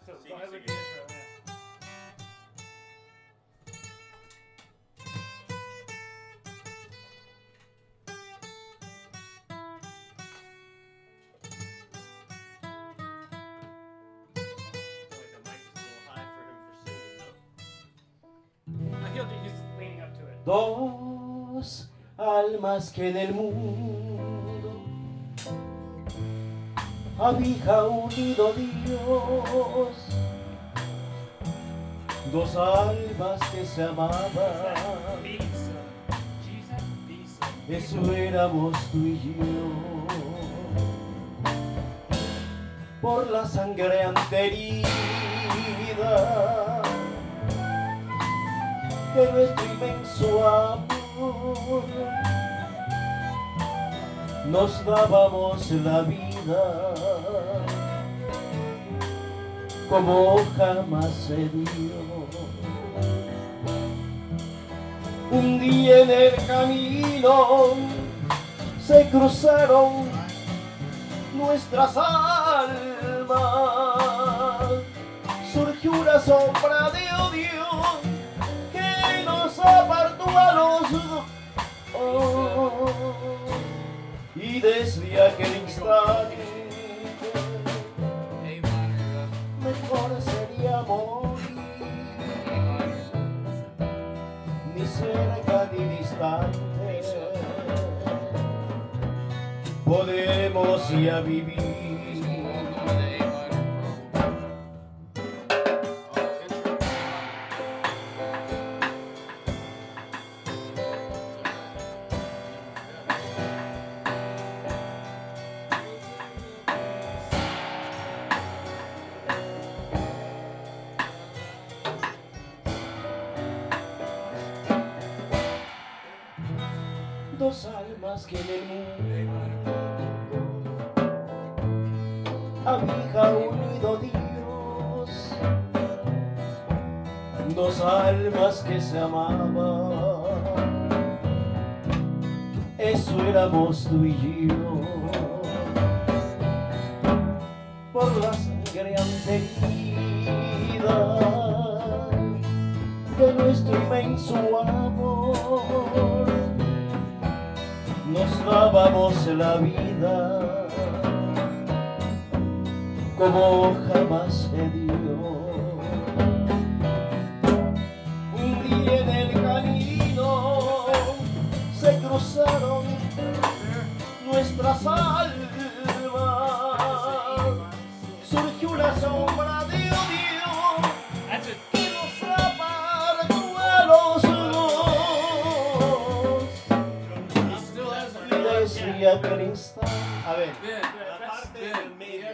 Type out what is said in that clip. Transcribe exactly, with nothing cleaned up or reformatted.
So go ahead with the intro, yeah. Dos almas que en el mundo había unido Dios, dos almas que se amaban, eso éramos tú y yo. Por la sangreante herida de nuestro inmenso amor, nos dábamos la vida como jamás se dio. Un día en el camino se cruzaron nuestras almas, surgió una sombra de odio que nos apartó a los dos, oh, y desde aquel instante mejor sería morir, ni cerca ni distante, podemos ya vivir. Dos almas que en el mundo había unido Dios, dos almas que se amaban, eso éramos tú y yo. Por la sangreante herida de nuestro inmenso amor, nos dábamos la vida como jamás se dio. Un día en el camino se cruzaron nuestras almas, surgió una sombra de odio que nos apartó a los dos. Y decía aquel instante, a ver, La parte del medio